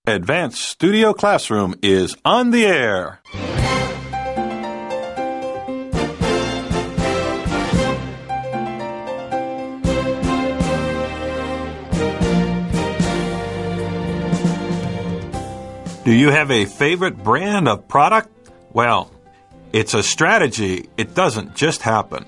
Advanced Studio Classroom is on the air. Do you have a favorite brand of product? Well, it's a strategy. It doesn't just happen.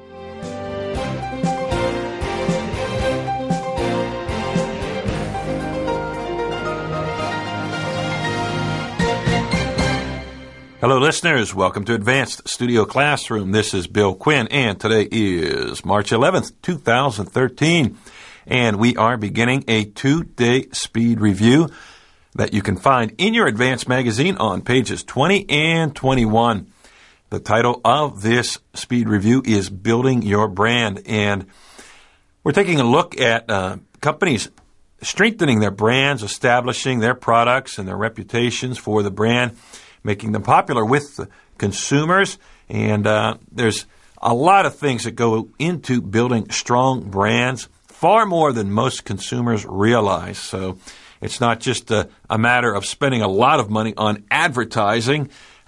Hello, listeners. Welcome to Advanced Studio Classroom. This is Bill Quinn, and today is March 11th, 2013, and we are beginning a 2-day speed review that you can find in your Advanced magazine on pages 20 and 21. The title of this speed review is Building Your Brand, and we're taking a look at companies strengthening their brands, establishing their products and their reputations for the brand, making them popular with the consumers. And there's a lot of things that go into building strong brands, far more than most consumers realize. So it's not just a matter of spending a lot of money on advertising.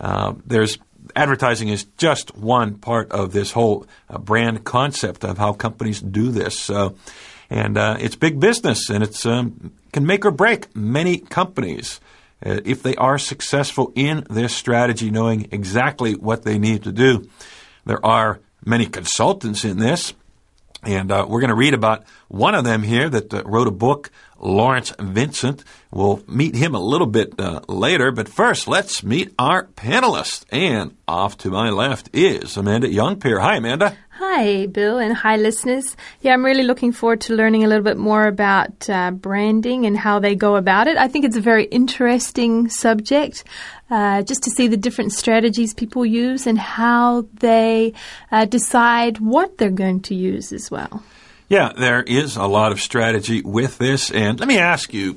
Advertising is just one part of this whole brand concept of how companies do this. And it's big business, and it's can make or break many companies if they are successful in this strategy, knowing exactly what they need to do. There are many consultants in this, and we're going to read about one of them here that wrote a book, Lawrence Vincent. We'll meet him a little bit later, but first, let's meet our panelists. And off to my left is Amanda Youngpeer. Hi, Amanda. Hi, Bill, and hi, listeners. Yeah, I'm really looking forward to learning a little bit more about branding and how they go about it. I think it's a very interesting subject, just to see the different strategies people use and how they decide what they're going to use as well. Yeah, there is a lot of strategy with this. And let me ask you,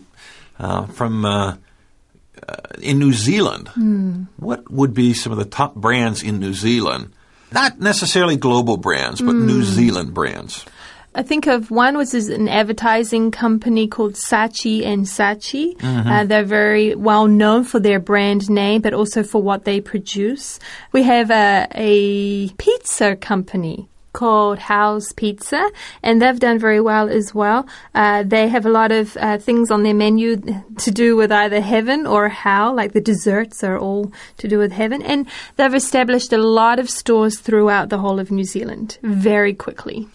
from in New Zealand, what would be some of the top brands in New Zealand? Not necessarily global brands, but New Zealand brands. I think of one, which is an advertising company called Saatchi & Saatchi. Mm-hmm. They're very well known for their brand name, but also for what they produce. We have a pizza company called House Pizza, and they've done very well as well. They have a lot of things on their menu to do with either heaven or hell, like the desserts are all to do with heaven. And they've established a lot of stores throughout the whole of New Zealand very quickly.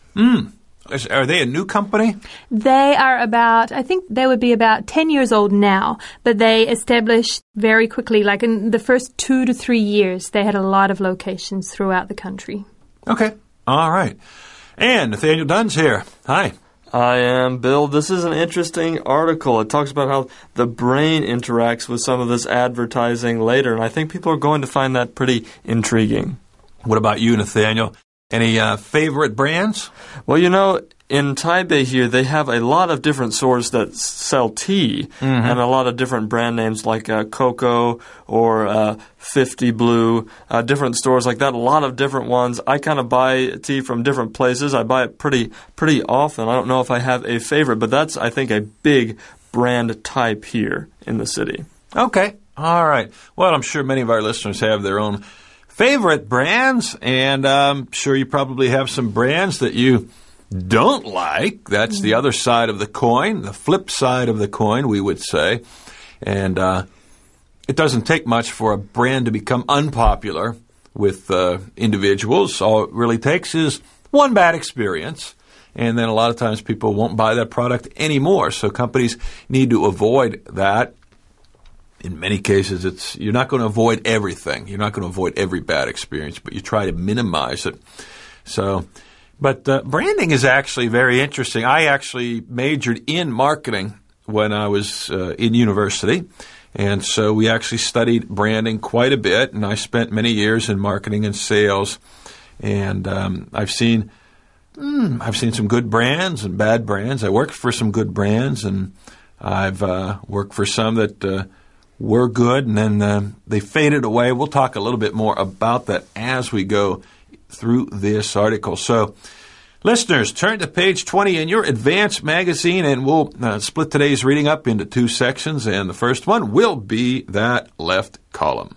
Are they a new company? They are I think they would be about 10 years old now, but they established very quickly, like in the first 2 to 3 years, they had a lot of locations throughout the country. Okay. All right. And Nathaniel Dunn's here. Hi. I am Bill. This is an interesting article. It talks about how the brain interacts with some of this advertising later, and I think people are going to find that pretty intriguing. What about you, Nathaniel? Any favorite brands? Well, you know, in Taipei here, they have a lot of different stores that sell tea, and a lot of different brand names like Coco or 50 Blue, different stores like that, a lot of different ones. I kind of buy tea from different places. I buy it pretty often. I don't know if I have a favorite, but that's, I think, a big brand type here in the city. Okay. All right. Well, I'm sure many of our listeners have their own favorite brands, and I'm sure you probably have some brands that you don't like. That's the other side of the coin, the flip side of the coin, we would say. And it doesn't take much for a brand to become unpopular with individuals. All it really takes is one bad experience, and then a lot of times people won't buy that product anymore. So companies need to avoid that. In many cases, you're not going to avoid everything. You're not going to avoid every bad experience, but you try to minimize it. But branding is actually very interesting. I actually majored in marketing when I was in university, and so we actually studied branding quite a bit, and I spent many years in marketing and sales, and I've seen some good brands and bad brands. I worked for some good brands, and I've worked for some that were good, and then they faded away. We'll talk a little bit more about that as we go through this article. So Listeners, turn to page 20 in your Advance magazine, and we'll split today's reading up into 2 sections, and the first one will be that left column.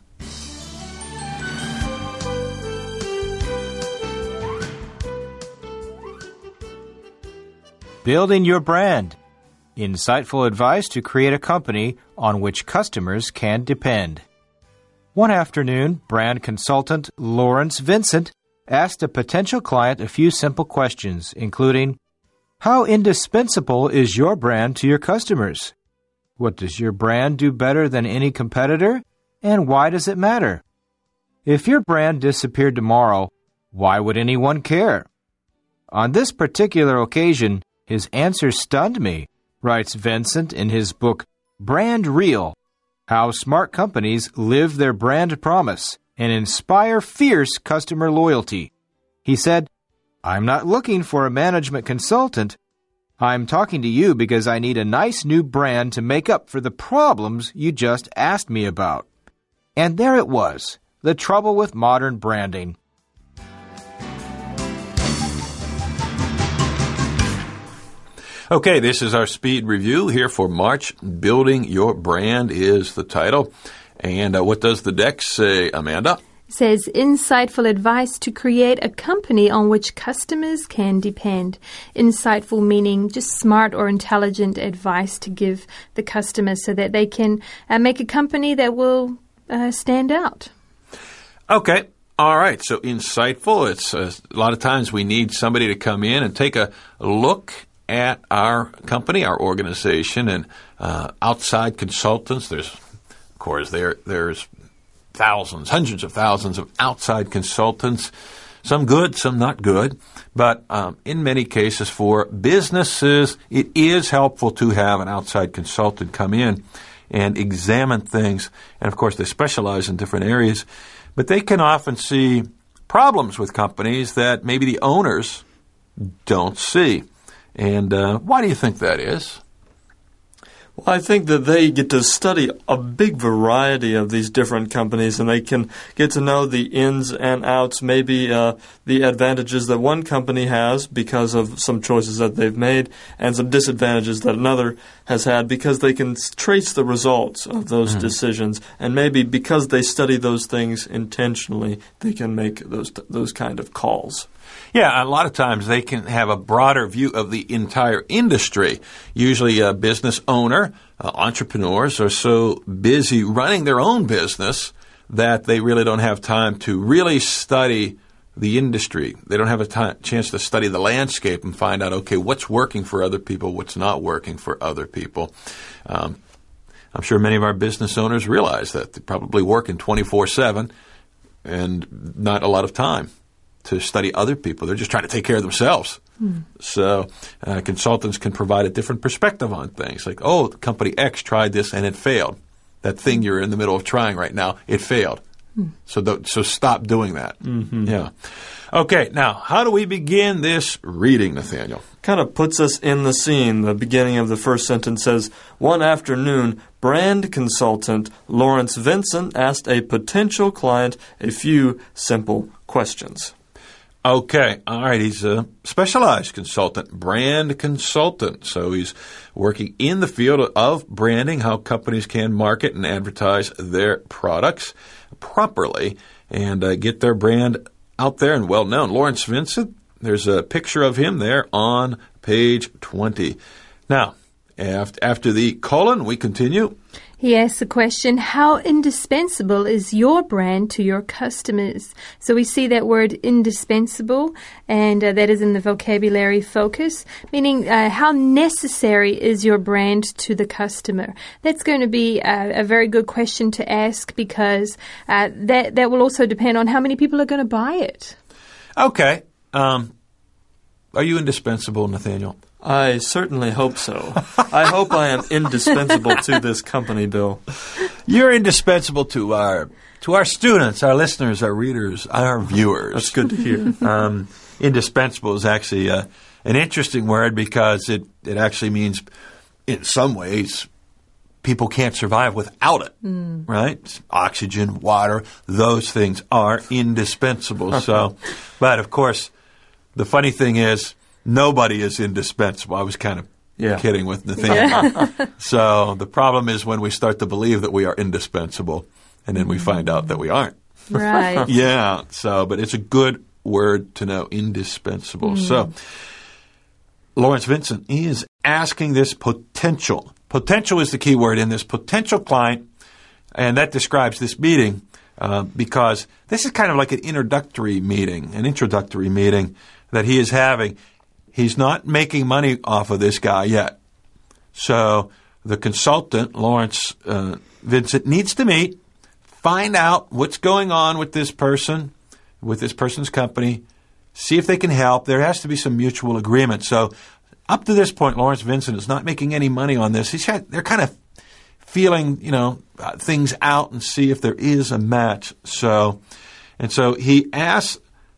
Building your brand. Insightful advice to create a company on which customers can depend. One afternoon, brand consultant Lawrence Vincent asked a potential client a few simple questions, including, how indispensable is your brand to your customers? What does your brand do better than any competitor? And why does it matter? If your brand disappeared tomorrow, why would anyone care? On this particular occasion, his answer stunned me, writes Vincent in his book, Brand Real, How Smart Companies Live Their Brand Promise and Inspire Fierce Customer Loyalty. He said, I'm not looking for a management consultant. I'm talking to you because I need a nice new brand to make up for the problems you just asked me about. And there it was, the trouble with modern branding. Okay, this is our speed review here for March. Building Your Brand is the title. And what does the deck say, Amanda? It says, insightful advice to create a company on which customers can depend. Insightful meaning just smart or intelligent advice to give the customer so that they can make a company that will stand out. Okay. All right. So insightful. It's a lot of times we need somebody to come in and take a look at our company, our organization, and outside consultants. There's thousands, hundreds of thousands of outside consultants, some good, some not good. But in many cases for businesses, it is helpful to have an outside consultant come in and examine things. And, of course, they specialize in different areas. But they can often see problems with companies that maybe the owners don't see. And why do you think that is? Well, I think that they get to study a big variety of these different companies, and they can get to know the ins and outs, maybe the advantages that one company has because of some choices that they've made, and some disadvantages that another has had because they can trace the results of those decisions. And maybe because they study those things intentionally, they can make those kind of calls. Yeah, a lot of times they can have a broader view of the entire industry. Usually a business owner, entrepreneurs are so busy running their own business that they really don't have time to really study the industry. They don't have a chance to study the landscape and find out, okay, what's working for other people, what's not working for other people. I'm sure many of our business owners realize that. They're probably working 24/7 and not a lot of time to study other people. They're just trying to take care of themselves. So consultants can provide a different perspective on things. Like, oh, company X tried this and it failed. That thing you're in the middle of trying right now, it failed. So stop doing that. Yeah. Okay, now, how do we begin this reading, Nathaniel? Kind of puts us in the scene. The beginning of the first sentence says, one afternoon, brand consultant Lawrence Vincent asked a potential client a few simple questions. Okay, all right, he's a specialized consultant, brand consultant. So he's working in the field of branding, how companies can market and advertise their products properly and get their brand out there and well known. Lawrence Vincent, there's a picture of him there on page 20. Now, after the colon, we continue. He asks the question, how indispensable is your brand to your customers? So we see that word indispensable, and that is in the vocabulary focus, meaning how necessary is your brand to the customer? That's going to be a very good question to ask because that will also depend on how many people are going to buy it. Okay. Are you indispensable, Nathaniel? I certainly hope so. I hope I am indispensable to this company, Bill. You're indispensable to our students, our listeners, our readers, our viewers. That's good to hear. Indispensable is actually an interesting word because it actually means, in some ways, people can't survive without it, right? Oxygen, water, those things are indispensable. So, but of course, the funny thing is, nobody is indispensable. I was kind of kidding with Nathaniel. So the problem is when we start to believe that we are indispensable, and then we find out that we aren't. Right. Yeah. So, but it's a good word to know, indispensable. So, Lawrence Vincent is asking this potential. Potential is the key word in this potential client, and that describes this meeting because this is kind of like an introductory meeting that he is having. He's not making money off of this guy yet. So the consultant, Lawrence Vincent, needs to meet, find out what's going on with this person, with this person's company, see if they can help. There has to be some mutual agreement. So up to this point, Lawrence Vincent is not making any money on this. They're kind of feeling, things out and see if there is a match. So he asks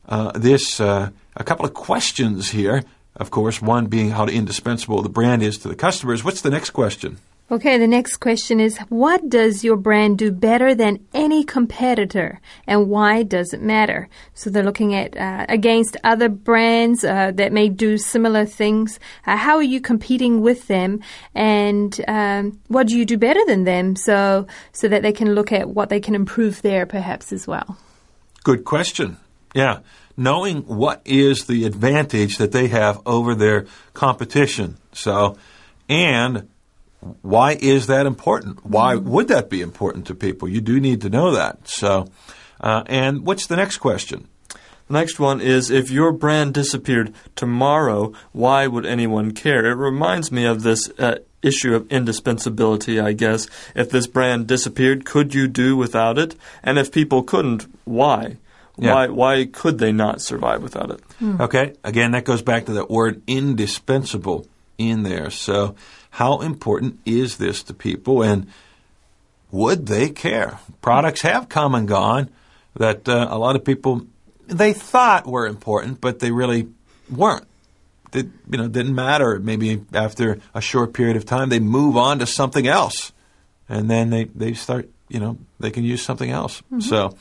a couple of questions here. Of course, one being how indispensable the brand is to the customers. What's the next question? Okay, the next question is, what does your brand do better than any competitor, and why does it matter? So they're looking at against other brands that may do similar things. How are you competing with them, and what do you do better than them so that they can look at what they can improve there perhaps as well? Good question. Yeah. Knowing what is the advantage that they have over their competition. So, and why is that important? Why would that be important to people? You do need to know that. So, and what's the next question? The next one is, if your brand disappeared tomorrow, why would anyone care? It reminds me of this issue of indispensability, I guess. If this brand disappeared, could you do without it? And if people couldn't, why? Yeah. Why could they not survive without it? Okay. Again, that goes back to that word indispensable in there. So how important is this to people, and would they care? Products have come and gone that a lot of people, they thought were important, but they really weren't. It didn't matter. Maybe after a short period of time, they move on to something else, and then they start, they can use something else. So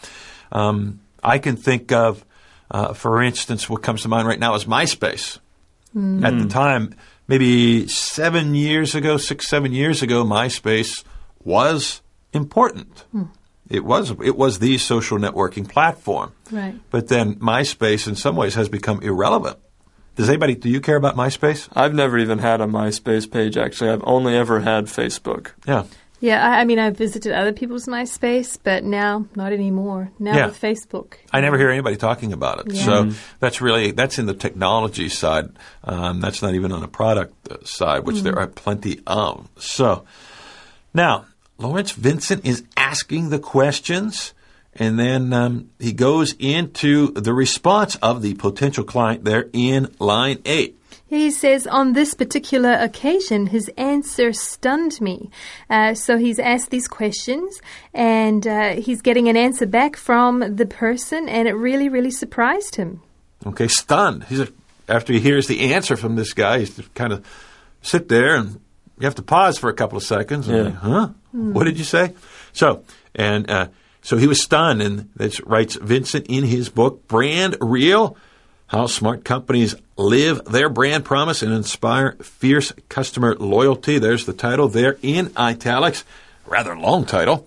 I can think of, for instance, what comes to mind right now is MySpace. At the time, maybe 7 years ago, 6-7 years ago, MySpace was important. It was the social networking platform. Right. But then MySpace in some ways has become irrelevant. Do you care about MySpace? I've never even had a MySpace page, actually. I've only ever had Facebook. Yeah. Yeah, I mean, I've visited other people's MySpace, but now not anymore. Now with Facebook. I never hear anybody talking about it. Yeah. So that's in the technology side. That's not even on the product side, which there are plenty of. So now, Lawrence Vincent is asking the questions, and then he goes into the response of the potential client there in line 8. He says, on this particular occasion, his answer stunned me. So he's asked these questions, and he's getting an answer back from the person, and it really, really surprised him. Okay, stunned. After he hears the answer from this guy, he's just kind of sit there, and you have to pause for a couple of seconds. And huh? What did you say? So he was stunned, and that writes Vincent in his book, Brand Real: How Smart Companies Live Their Brand Promise and Inspire Fierce Customer Loyalty. There's the title there in italics. Rather long title.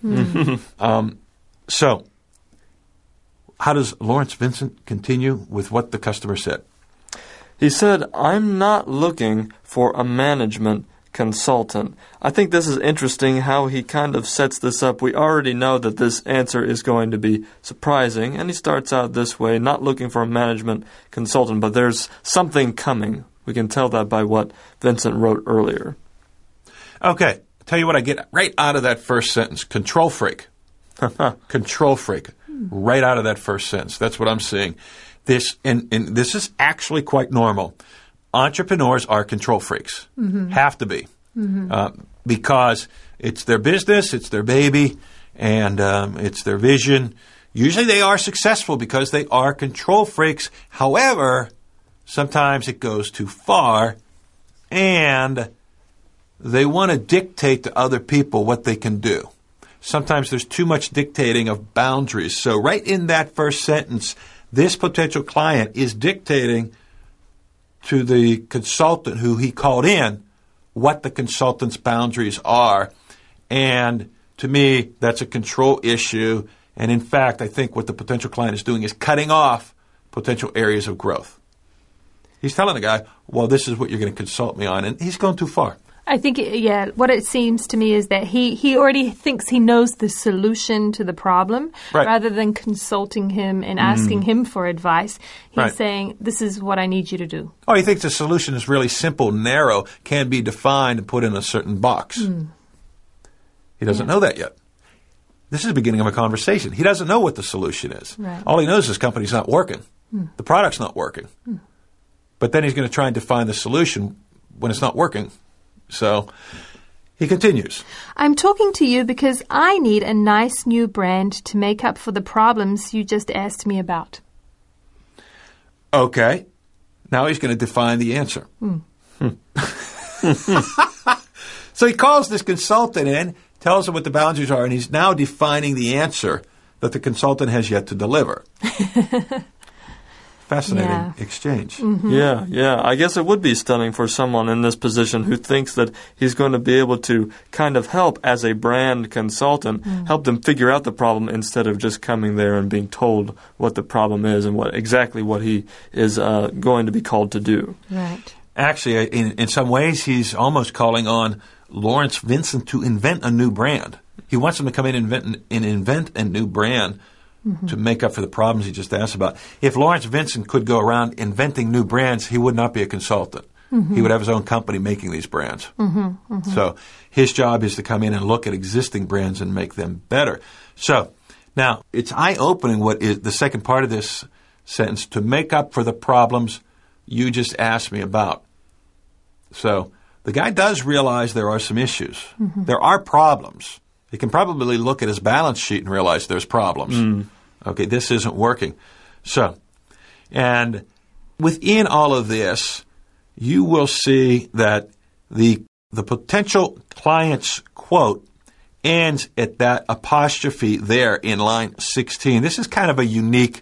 So how does Lawrence Vincent continue with what the customer said? He said, I'm not looking for a management consultant. I think this is interesting how he kind of sets this up. We already know that this answer is going to be surprising, and he starts out this way, not looking for a management consultant, but there's something coming. We can tell that by what Vincent wrote earlier. Okay, tell you what I get right out of that first sentence. Control freak. Control freak. Right out of that first sentence. That's what I'm seeing. This is actually quite normal. Entrepreneurs are control freaks. Have to be. Because it's their business, it's their baby, and it's their vision. Usually they are successful because they are control freaks. However, sometimes it goes too far, and they want to dictate to other people what they can do. Sometimes there's too much dictating of boundaries. So right in that first sentence, this potential client is dictating to the consultant who he called in what the consultant's boundaries are. And to me, that's a control issue. And in fact, I think what the potential client is doing is cutting off potential areas of growth. He's telling the guy, well, this is what you're going to consult me on. And he's gone too far. I think, what it seems to me is that he already thinks he knows the solution to the problem. Right. Rather than consulting him and asking him for advice. He's Right. saying, this is what I need you to do. Oh, he thinks the solution is really simple, narrow, can be defined and put in a certain box. He doesn't know that yet. This is the beginning of a conversation. He doesn't know what the solution is. Right. All he knows is his company's not working. The product's not working. But then he's going to try and define the solution when it's not working. So he continues. I'm talking to you because I need a nice new brand to make up for the problems you just asked me about. Okay. Now he's going to define the answer. So he calls this consultant in, tells him what the boundaries are, and he's now defining the answer that the consultant has yet to deliver. Fascinating exchange. Yeah. I guess it would be stunning for someone in this position who thinks that he's going to be able to kind of help as a brand consultant, help them figure out the problem instead of just coming there and being told what the problem is and exactly what he is going to be called to do. Right. Actually, in some ways, he's almost calling on Lawrence Vincent to invent a new brand. He wants him to come in and invent a new brand to make up for the problems he just asked about. If Lawrence Vincent could go around inventing new brands, he would not be a consultant. He would have his own company making these brands. So his job is to come in and look at existing brands and make them better. So now it's eye-opening what is the second part of this sentence, to make up for the problems you just asked me about. So the guy does realize there are some issues. There are problems. He can probably look at his balance sheet and realize there's problems. Okay, this isn't working. So, and within all of this, you will see that the potential client's quote ends at that apostrophe there in line 16. This is kind of a unique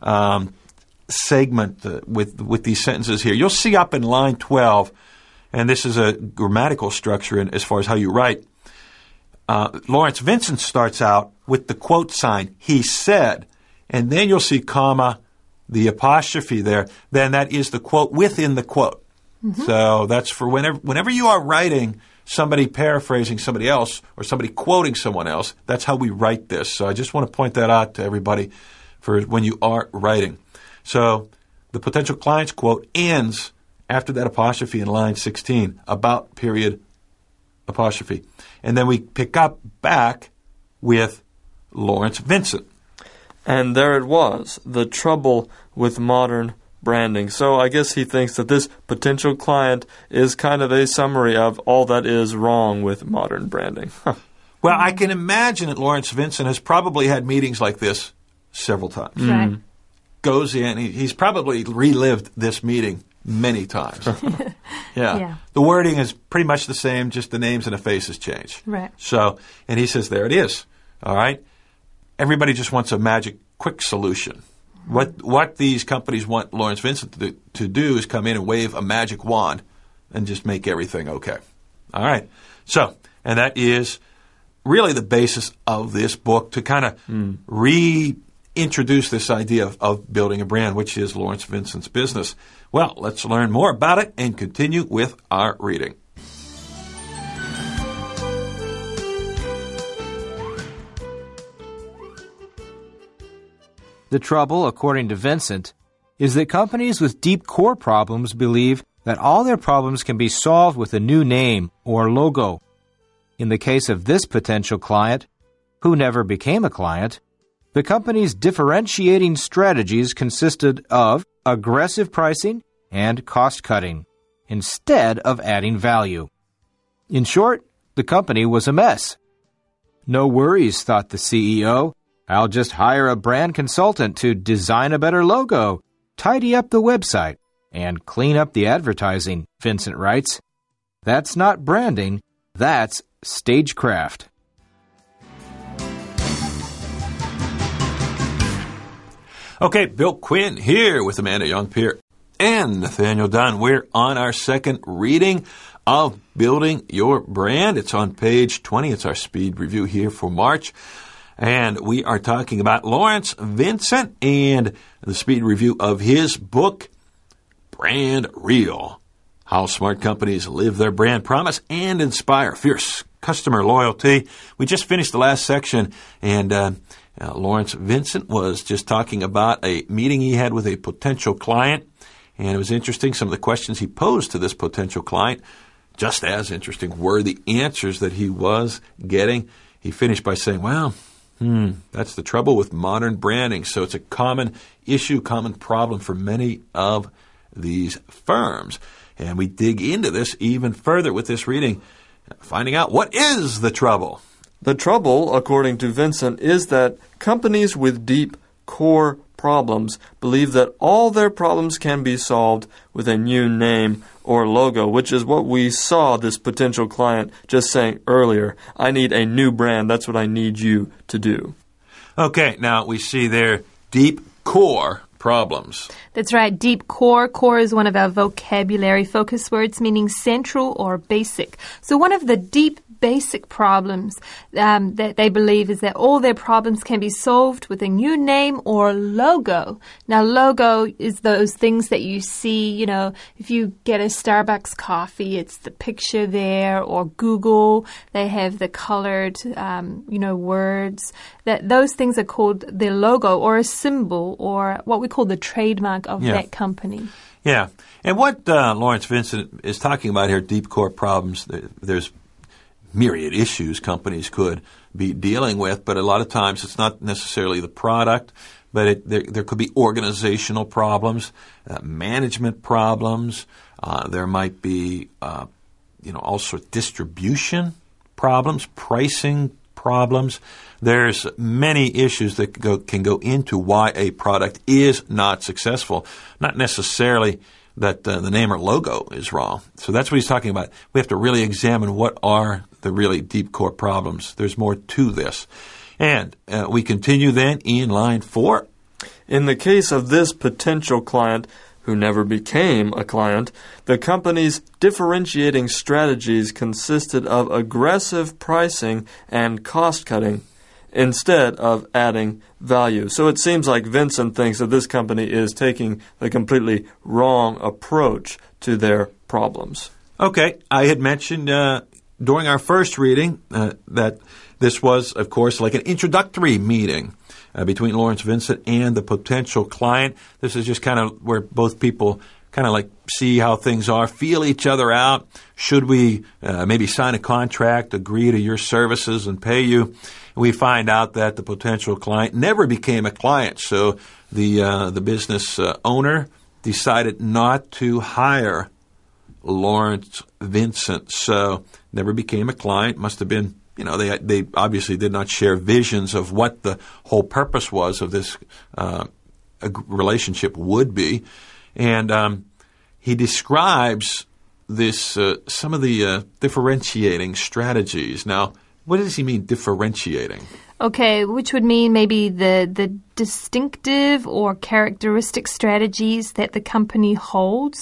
segment with these sentences here. You'll see up in line 12, and this is a grammatical structure as far as how you write. Lawrence Vincent starts out with the quote sign, he said, and then you'll see comma, the apostrophe there. Then that is the quote within the quote. So that's for whenever you are writing somebody paraphrasing somebody else or somebody quoting someone else, that's how we write this. So I just want to point that out to everybody for when you are writing. So the potential client's quote ends after that apostrophe in line 16, about period apostrophe. And then we pick up back with Lawrence Vincent. And there it was, the trouble with modern branding. So I guess he thinks that this potential client is kind of a summary of all that is wrong with modern branding. Well, I can imagine that Lawrence Vincent has probably had meetings like this several times. Right. Goes in, he's probably relived this meeting many times. Yeah. The wording is pretty much the same, just the names and the faces change. Right. So, and he says, there it is. All right. Everybody just wants a magic quick solution. What these companies want Lawrence Vincent to do is come in and wave a magic wand and just make everything okay. All right. So, and that is really the basis of this book, to kind of reintroduce this idea of building a brand, which is Lawrence Vincent's business. Well, let's learn more about it and continue with our reading. The trouble, according to Vincent, is that companies with deep core problems believe that all their problems can be solved with a new name or logo. In the case of this potential client, who never became a client, the company's differentiating strategies consisted of aggressive pricing and cost-cutting, instead of adding value. In short, the company was a mess. No worries, thought the CEO. I'll just hire a brand consultant to design a better logo, tidy up the website, and clean up the advertising, Vincent writes. That's not branding, that's stagecraft. Okay, Bill Quinn here with Amanda Young-Peer. and Nathaniel Dunn. We're on our second reading of Building Your Brand. It's on page 20. It's our speed review here for March. And we are talking about Lawrence Vincent and the speed review of his book, Brand Real: How Smart Companies Live Their Brand Promise and Inspire Fierce Customer Loyalty. We just finished the last section, and Lawrence Vincent was just talking about a meeting he had with a potential client. And it was interesting, some of the questions he posed to this potential client. Just as interesting were the answers that he was getting. He finished by saying, well, that's the trouble with modern branding. So it's a common issue, common problem for many of these firms. And we dig into this even further with this reading, finding out what is the trouble. The trouble, according to Vincent, is that companies with deep core problems believe that all their problems can be solved with a new name or logo, which is what we saw this potential client just saying earlier. I need a new brand. That's what I need you to do. Okay, now we see their deep core problems. That's right. Deep core. Core is one of our vocabulary focus words, meaning central or basic. So one of the deep basic problems that they believe is that all their problems can be solved with a new name or logo. Now, logo is those things that you see, you know, if you get a Starbucks coffee, it's the picture there, or Google, they have the colored, words. Those things are called their logo or a symbol or what we call the trademark of that company. Yeah. And what Lawrence Vincent is talking about here, deep core problems, there's myriad issues companies could be dealing with, but a lot of times it's not necessarily the product, but there could be organizational problems, management problems. There might be, also distribution problems, pricing problems. There's many issues that can go into why a product is not successful, not necessarily that the name or logo is wrong. So that's what he's talking about. We have to really examine what are the really deep core problems. There's more to this. And we continue then in line 4. In the case of this potential client who never became a client, the company's differentiating strategies consisted of aggressive pricing and cost-cutting instead of adding value. So it seems like Vincent thinks that this company is taking the completely wrong approach to their problems. Okay, I had mentioned during our first reading that this was, of course, like an introductory meeting between Lawrence Vincent and the potential client. This is just kind of where both people kind of like see how things are, feel each other out. Should we maybe sign a contract, agree to your services, and pay you? We find out that the potential client never became a client, so the business owner decided not to hire Lawrence Vincent, so never became a client. Must have been, they obviously did not share visions of what the whole purpose was of this relationship would be. And he describes this some of the differentiating strategies. Now, what does he mean, differentiating? Okay, which would mean maybe the distinctive or characteristic strategies that the company holds,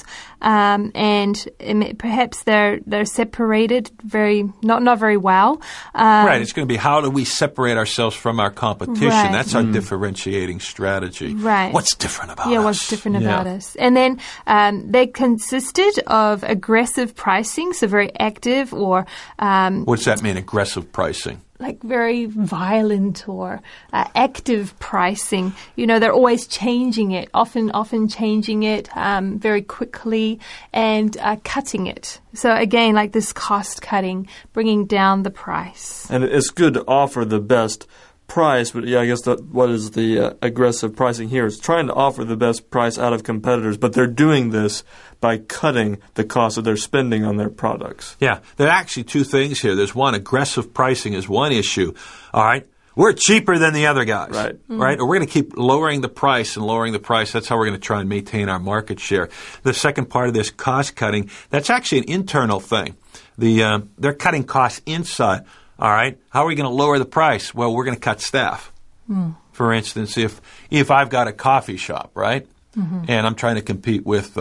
and perhaps they're separated not very well. Right, it's going to be how do we separate ourselves from our competition? Right. That's our differentiating strategy. Right. What's different about us? Yeah, what's different about us? And then they consisted of aggressive pricing, so very active or... what does that mean, aggressive pricing? Like very violent or active pricing. They're always changing it, often changing it very quickly and cutting it. So again, like this cost cutting, bringing down the price. And it's good to offer the best price, but I guess what is the aggressive pricing here? It's trying to offer the best price out of competitors, but they're doing this by cutting the cost that they're spending on their products. Yeah, there are actually two things here. There's one, aggressive pricing is one issue. All right, we're cheaper than the other guys. Right. Right? Or we're going to keep lowering the price and lowering the price. That's how we're going to try and maintain our market share. The second part of this cost cutting, that's actually an internal thing. They're cutting costs inside. All right, how are we going to lower the price? Well, we're going to cut staff. For instance, if I've got a coffee shop, right, and I'm trying to compete with,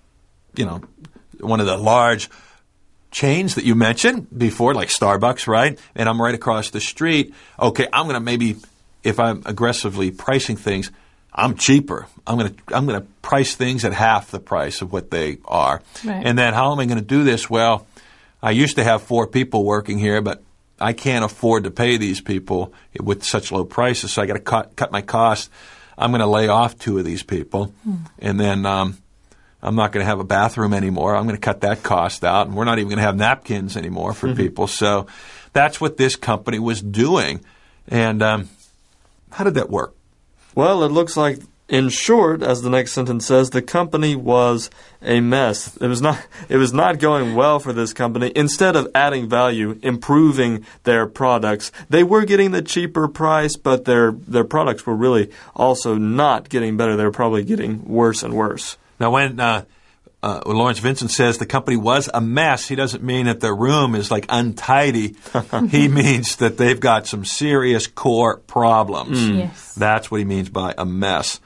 one of the large chains that you mentioned before, like Starbucks, right? And I'm right across the street. Okay, I'm going to maybe, if I'm aggressively pricing things, I'm cheaper. I'm going to price things at half the price of what they are. Right. And then how am I going to do this? Well, I used to have 4 people working here, but I can't afford to pay these people with such low prices, so I got to cut my costs. I'm going to lay off 2 of these people, and then I'm not going to have a bathroom anymore. I'm going to cut that cost out, and we're not even going to have napkins anymore for people. So that's what this company was doing. And how did that work? Well, it looks like, in short, as the next sentence says, the company was a mess. It was not going well for this company. Instead of adding value, improving their products, they were getting the cheaper price, but their products were really also not getting better. They were probably getting worse and worse. Now, when Lawrence Vincent says the company was a mess, he doesn't mean that their room is like untidy. He means that they've got some serious core problems. Yes. That's what he means by a mess.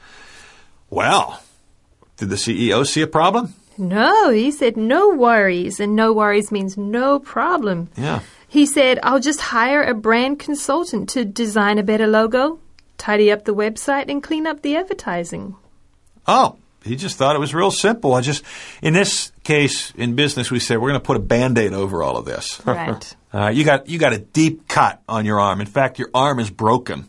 Well, did the CEO see a problem? No, he said no worries, and no worries means no problem. Yeah. He said, I'll just hire a brand consultant to design a better logo, tidy up the website, and clean up the advertising. Oh, he just thought it was real simple. In this case, in business, we say we're going to put a Band-Aid over all of this. Right. You got a deep cut on your arm. In fact, your arm is broken.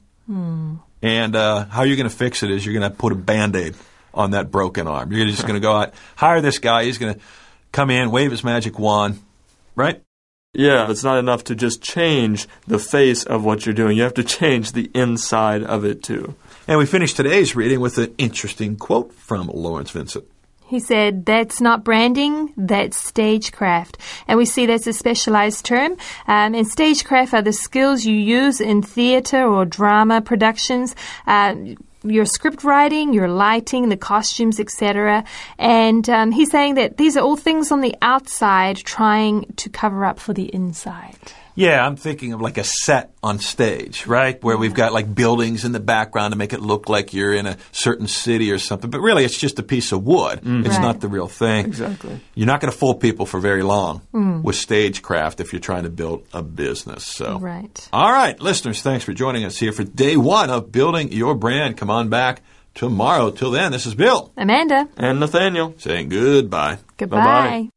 And how you're going to fix it is you're going to put a Band-Aid on that broken arm. You're just going to go out, hire this guy. He's going to come in, wave his magic wand, right? Yeah, it's not enough to just change the face of what you're doing. You have to change the inside of it, too. And we finish today's reading with an interesting quote from Lawrence Vincent. He said, that's not branding, that's stagecraft. And we see that's a specialized term. And stagecraft are the skills you use in theater or drama productions, your script writing, your lighting, the costumes, etc. And he's saying that these are all things on the outside trying to cover up for the inside. Yeah, I'm thinking of like a set on stage, right? Where we've got like buildings in the background to make it look like you're in a certain city or something. But really, it's just a piece of wood. It's not the real thing. Exactly. You're not going to fool people for very long with stagecraft if you're trying to build a business. So, Right. All right, listeners, thanks for joining us here for day 1 of Building Your Brand. Come on back tomorrow. Till then, this is Bill. Amanda. And Nathaniel. Saying goodbye. Goodbye. Bye-bye.